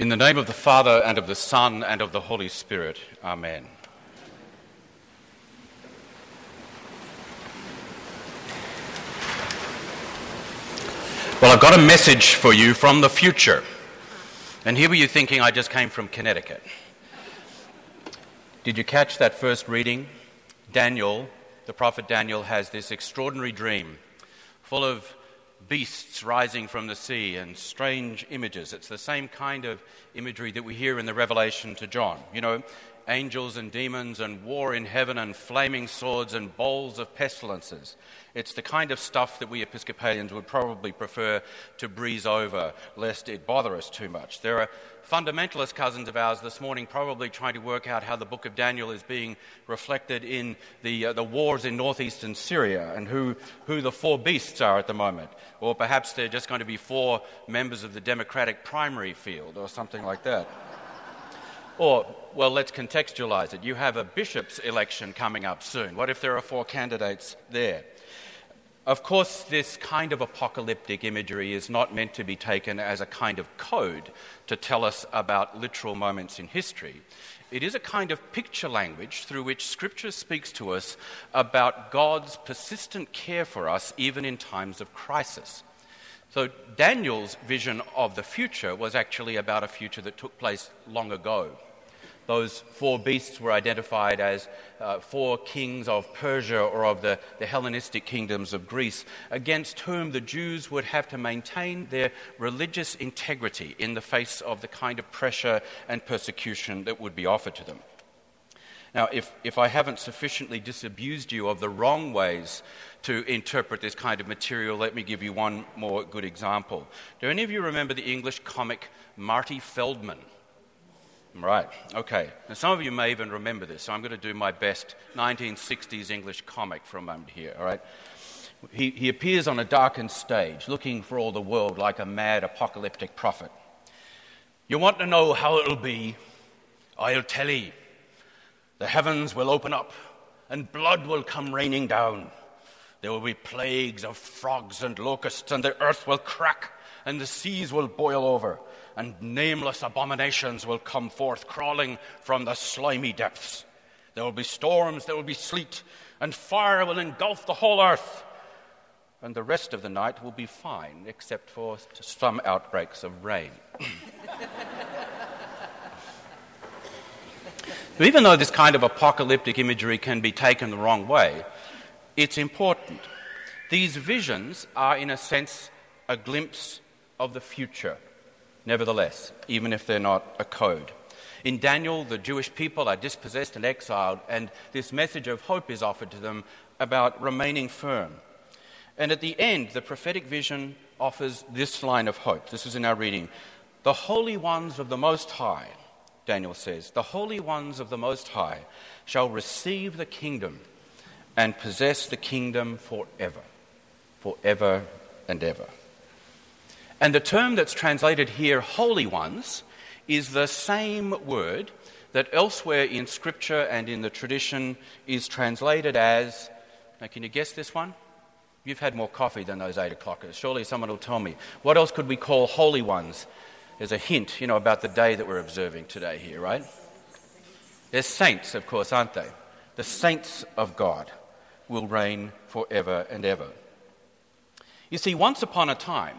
In the name of the Father, and of the Son, and of the Holy Spirit. Amen. Well, I've got a message for you from the future. And here were you thinking I just came from Connecticut. Did you catch that first reading? Daniel, the prophet Daniel, has this extraordinary dream full of beasts rising from the sea and strange images. It's the same kind of imagery that we hear in the Revelation to John. You know, angels and demons and war in heaven and flaming swords and bowls of pestilences. It's the kind of stuff that we Episcopalians would probably prefer to breeze over, lest it bother us too much. There are fundamentalist cousins of ours this morning probably trying to work out how the book of Daniel is being reflected in the wars in northeastern Syria and who the four beasts are at the moment. Or perhaps they're just going to be four members of the Democratic primary field or something like that. Or, well, let's contextualize it. You have a bishop's election coming up soon. What if there are four candidates there? Of course, this kind of apocalyptic imagery is not meant to be taken as a kind of code to tell us about literal moments in history. It is a kind of picture language through which Scripture speaks to us about God's persistent care for us even in times of crisis. So Daniel's vision of the future was actually about a future that took place long ago. Those four beasts were identified as four kings of Persia or of the Hellenistic kingdoms of Greece, against whom the Jews would have to maintain their religious integrity in the face of the kind of pressure and persecution that would be offered to them. Now, if I haven't sufficiently disabused you of the wrong ways to interpret this kind of material, let me give you one more good example. Do any of you remember the English comic Marty Feldman? Right, okay. Now, some of you may even remember this, so I'm going to do my best 1960s English comic for a moment here, all right? He appears on a darkened stage, looking for all the world like a mad apocalyptic prophet. You want to know how it'll be? I'll tell ye. The heavens will open up, and blood will come raining down. There will be plagues of frogs and locusts, and the earth will crack, and the seas will boil over, and nameless abominations will come forth, crawling from the slimy depths. There will be storms, there will be sleet, and fire will engulf the whole earth. And the rest of the night will be fine, except for some outbreaks of rain. Even though this kind of apocalyptic imagery can be taken the wrong way, it's important. These visions are, in a sense, a glimpse of the future, nevertheless, even if they're not a code. In Daniel, the Jewish people are dispossessed and exiled, and this message of hope is offered to them about remaining firm. And at the end, the prophetic vision offers this line of hope. This is in our reading. The holy ones of the Most High, Daniel says, the holy ones of the Most High shall receive the kingdom and possess the kingdom forever and ever. And the term that's translated here, holy ones, is the same word that elsewhere in Scripture and in the tradition is translated as, now can you guess this one? You've had more coffee than those 8 o'clockers. Surely someone will tell me. What else could we call holy ones? There's a hint, about the day that we're observing today here, right? They're saints, of course, aren't they? The saints of God will reign forever and ever. You see, once upon a time,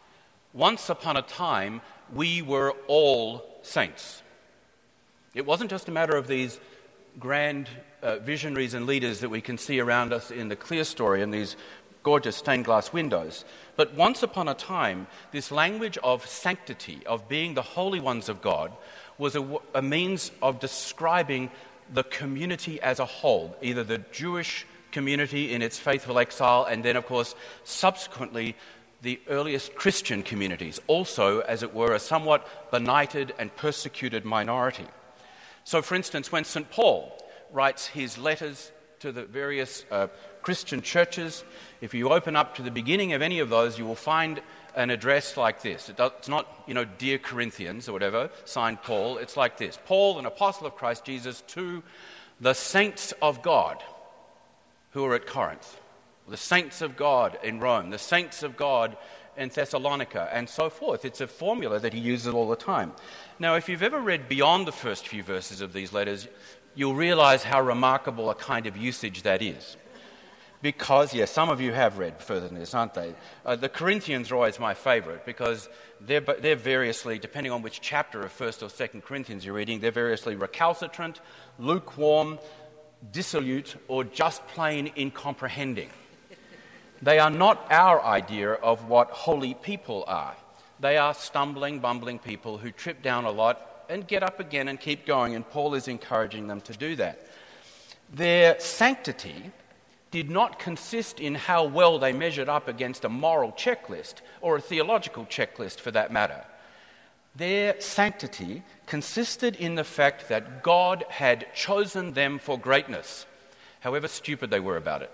we were all saints. It wasn't just a matter of these grand visionaries and leaders that we can see around us in the clear story and these gorgeous stained glass windows. But once upon a time, this language of sanctity, of being the holy ones of God, was a means of describing the community as a whole, either the Jewish community in its faithful exile, and then, of course, subsequently, the earliest Christian communities, also, as it were, a somewhat benighted and persecuted minority. So, for instance, when St. Paul writes his letters to the various Christian churches, if you open up to the beginning of any of those, you will find an address like this. It's not, Dear Corinthians or whatever, signed Paul. It's like this. Paul, an apostle of Christ Jesus, to the saints of God who are at Corinth, the saints of God in Rome, the saints of God and Thessalonica, and so forth. It's a formula that he uses all the time. Now, if you've ever read beyond the first few verses of these letters, you'll realize how remarkable a kind of usage that is. Because, yes, some of you have read further than this, aren't they? The Corinthians are always my favourite because they're variously, depending on which chapter of 1st or 2nd Corinthians you're reading, they're variously recalcitrant, lukewarm, dissolute, or just plain incomprehending. They are not our idea of what holy people are. They are stumbling, bumbling people who trip down a lot and get up again and keep going, and Paul is encouraging them to do that. Their sanctity did not consist in how well they measured up against a moral checklist, or a theological checklist for that matter. Their sanctity consisted in the fact that God had chosen them for greatness, however stupid they were about it.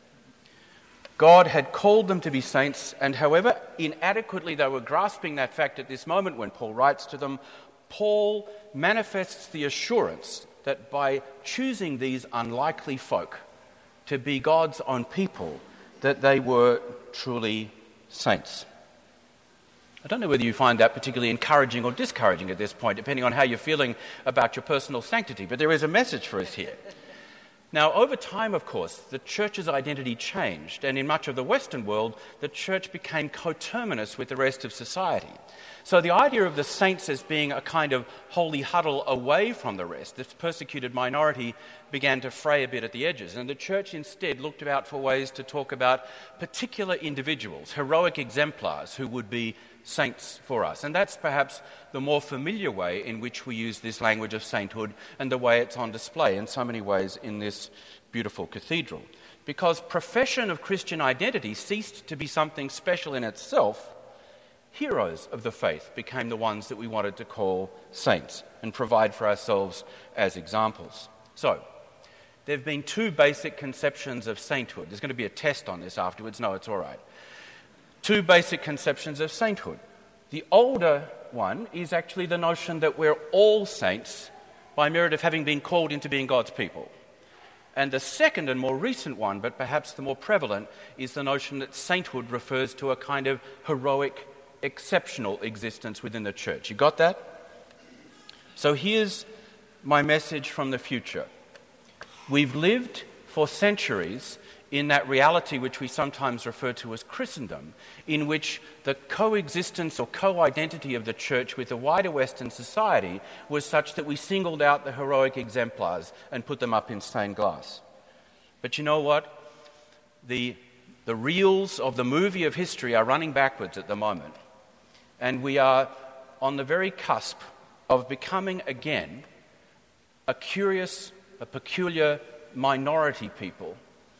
God had called them to be saints, and however inadequately they were grasping that fact at this moment when Paul writes to them, Paul manifests the assurance that by choosing these unlikely folk to be God's own people, that they were truly saints. I don't know whether you find that particularly encouraging or discouraging at this point, depending on how you're feeling about your personal sanctity, but there is a message for us here. Now, over time, of course, the church's identity changed, and in much of the Western world, the church became coterminous with the rest of society. So the idea of the saints as being a kind of holy huddle away from the rest, this persecuted minority, began to fray a bit at the edges, and the church instead looked out for ways to talk about particular individuals, heroic exemplars who would be saints for us. And that's perhaps the more familiar way in which we use this language of sainthood and the way it's on display in so many ways in this beautiful cathedral. Because profession of Christian identity ceased to be something special in itself, heroes of the faith became the ones that we wanted to call saints and provide for ourselves as examples. So, there have been two basic conceptions of sainthood. There's going to be a test on this afterwards. No, it's all right. Two basic conceptions of sainthood. The older one is actually the notion that we're all saints by merit of having been called into being God's people. And the second and more recent one, but perhaps the more prevalent, is the notion that sainthood refers to a kind of heroic, exceptional existence within the church. You got that? So here's my message from the future. We've lived for centuries in that reality which we sometimes refer to as Christendom, in which the coexistence or co-identity of the church with the wider Western society was such that we singled out the heroic exemplars and put them up in stained glass. But you know what? The reels of the movie of history are running backwards at the moment, and we are on the very cusp of becoming again a peculiar minority people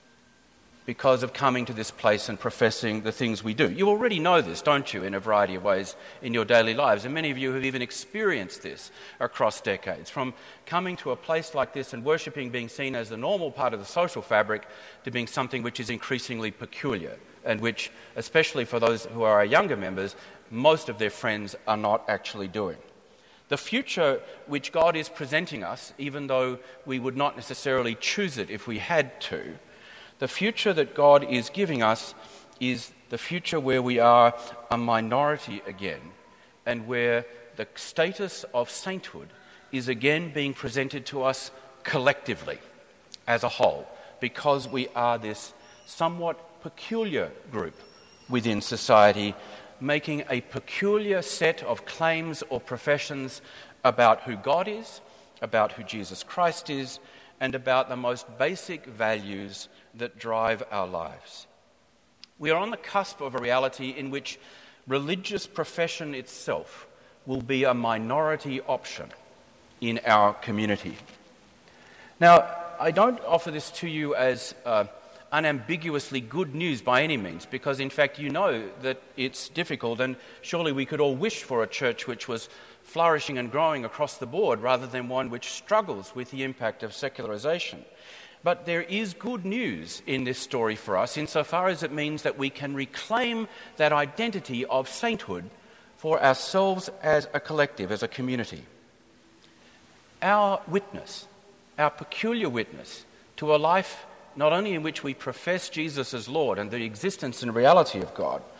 because of coming to this place and professing the things we do. You already know this, don't you, in a variety of ways in your daily lives, and many of you have even experienced this across decades, from coming to a place like this and worshipping being seen as the normal part of the social fabric to being something which is increasingly peculiar, and which, especially for those who are our younger members, most of their friends are not actually doing. The future which God is presenting us, even though we would not necessarily choose it if we had to, the future that God is giving us is the future where we are a minority again, and where the status of sainthood is again being presented to us collectively as a whole, because we are this somewhat peculiar group within society, making a peculiar set of claims or professions about who God is, about who Jesus Christ is, and about the most basic values that drive our lives. We are on the cusp of a reality in which religious profession itself will be a minority option in our community. Now, I don't offer this to you as unambiguously good news by any means, because in fact you know that it's difficult, and surely we could all wish for a church which was flourishing and growing across the board rather than one which struggles with the impact of secularization. But there is good news in this story for us, insofar as it means that we can reclaim that identity of sainthood for ourselves as a collective, as a community. Our witness, our peculiar witness to a life not only in which we profess Jesus as Lord and the existence and reality of God,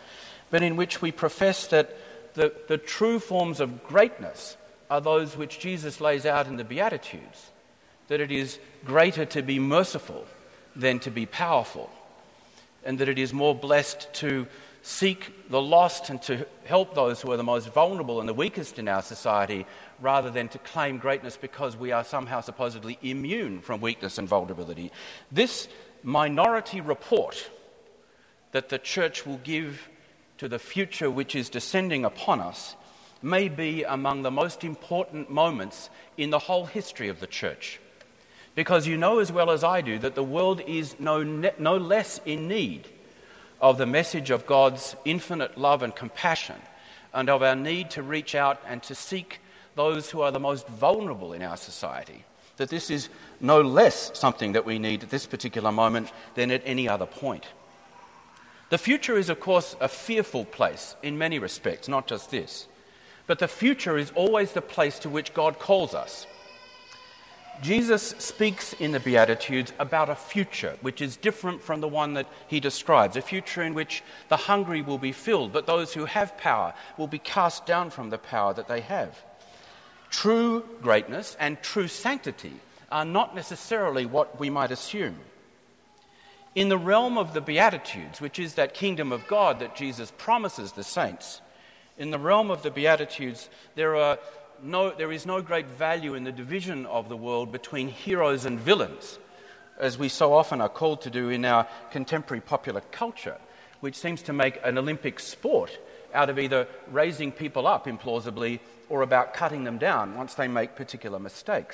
but in which we profess that the true forms of greatness are those which Jesus lays out in the Beatitudes, that it is greater to be merciful than to be powerful, and that it is more blessed to seek the lost and to help those who are the most vulnerable and the weakest in our society, rather than to claim greatness because we are somehow supposedly immune from weakness and vulnerability. This minority report that the church will give to the future which is descending upon us may be among the most important moments in the whole history of the church. Because you know as well as I do that the world is no less in need of the message of God's infinite love and compassion, and of our need to reach out and to seek those who are the most vulnerable in our society, that this is no less something that we need at this particular moment than at any other point. The future is, of course, a fearful place in many respects, not just this. But the future is always the place to which God calls us. Jesus speaks in the Beatitudes about a future which is different from the one that he describes, a future in which the hungry will be filled, but those who have power will be cast down from the power that they have. True greatness and true sanctity are not necessarily what we might assume. In the realm of the Beatitudes, which is that kingdom of God that Jesus promises the saints, in the realm of the Beatitudes, there is no great value in the division of the world between heroes and villains, as we so often are called to do in our contemporary popular culture, which seems to make an Olympic sport out of either raising people up implausibly or about cutting them down once they make particular mistakes.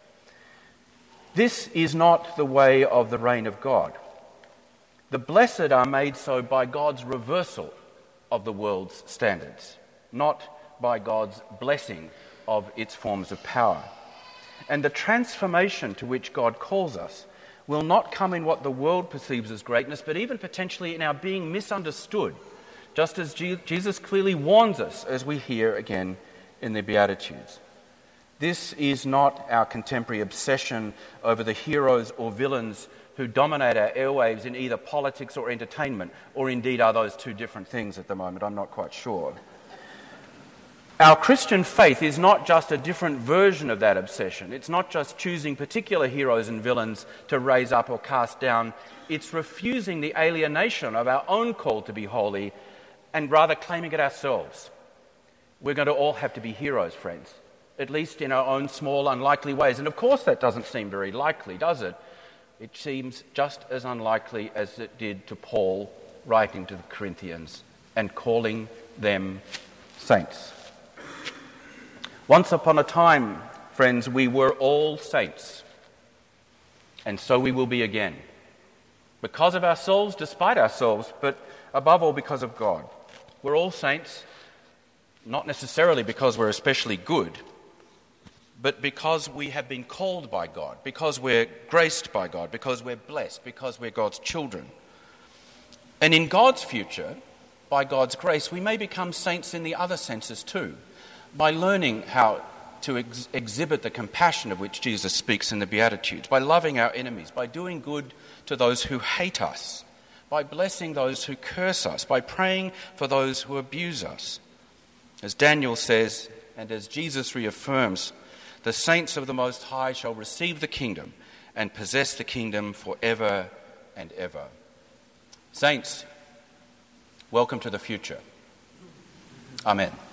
This is not the way of the reign of God. The blessed are made so by God's reversal of the world's standards, not by God's blessing of its forms of power. And the transformation to which God calls us will not come in what the world perceives as greatness, but even potentially in our being misunderstood, just as Jesus clearly warns us, as we hear again in the Beatitudes. This is not our contemporary obsession over the heroes or villains who dominate our airwaves in either politics or entertainment, or indeed are those two different things at the moment, I'm not quite sure. Our Christian faith is not just a different version of that obsession. It's not just choosing particular heroes and villains to raise up or cast down. It's refusing the alienation of our own call to be holy and rather claiming it ourselves. We're going to all have to be heroes, friends, at least in our own small, unlikely ways. And of course that doesn't seem very likely, does it? It seems just as unlikely as it did to Paul writing to the Corinthians and calling them saints. Once upon a time, friends, we were all saints, and so we will be again. Because of ourselves, despite ourselves, but above all because of God. We're all saints, not necessarily because we're especially good, but because we have been called by God, because we're graced by God, because we're blessed, because we're God's children. And in God's future, by God's grace, we may become saints in the other senses too, by learning how to exhibit the compassion of which Jesus speaks in the Beatitudes, by loving our enemies, by doing good to those who hate us, by blessing those who curse us, by praying for those who abuse us. As Daniel says, and as Jesus reaffirms, the saints of the Most High shall receive the kingdom and possess the kingdom forever and ever. Saints, welcome to the future. Amen.